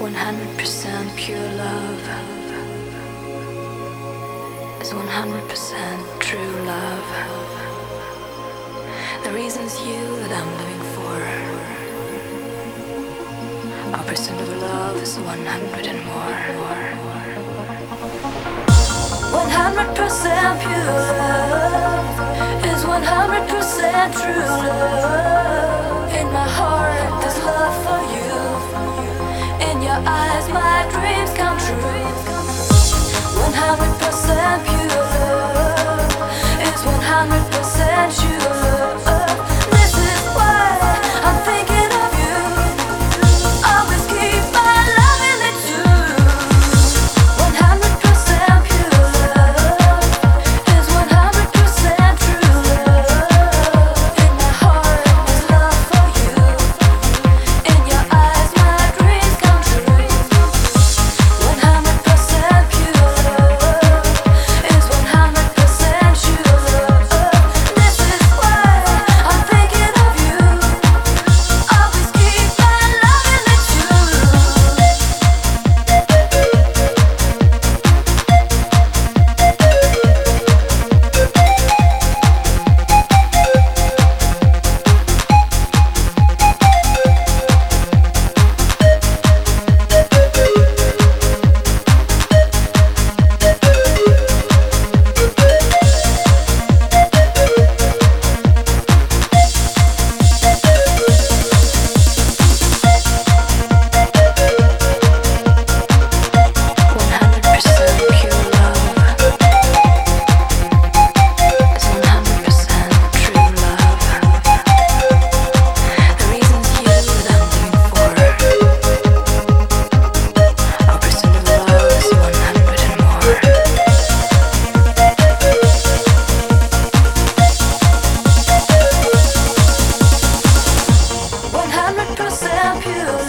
100% pure love is 100% true love. The reason's you that I'm living for. Our percent of love is 100 and more. 100% pure love is 100% true love. In my heart there's love for you. In your eyes my dreams come true. 100% pure love is 100% true love. This is why I'm thinking of you. Always keep my love in it too. 100% pure love is 100% true love. In my heart there's love for you. In your eyes my dreams come true. 100% pure love is 100% true love. This is why I'm thinking of you. Always keep my love in it too. 100% pure love is 100% true love. The reason's you that I'm living for. Our percent of love is 100 and more. 100% pure